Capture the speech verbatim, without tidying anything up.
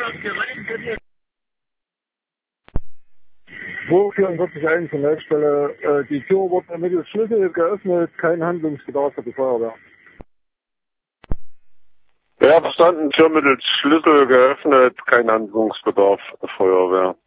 Wo vierundvierzig von der Leitstelle, äh, die Tür wurde mittels Schlüssel geöffnet, kein Handlungsbedarf für die Feuerwehr. Ja, verstanden, Tür mittels Schlüssel geöffnet, kein Handlungsbedarf, Feuerwehr.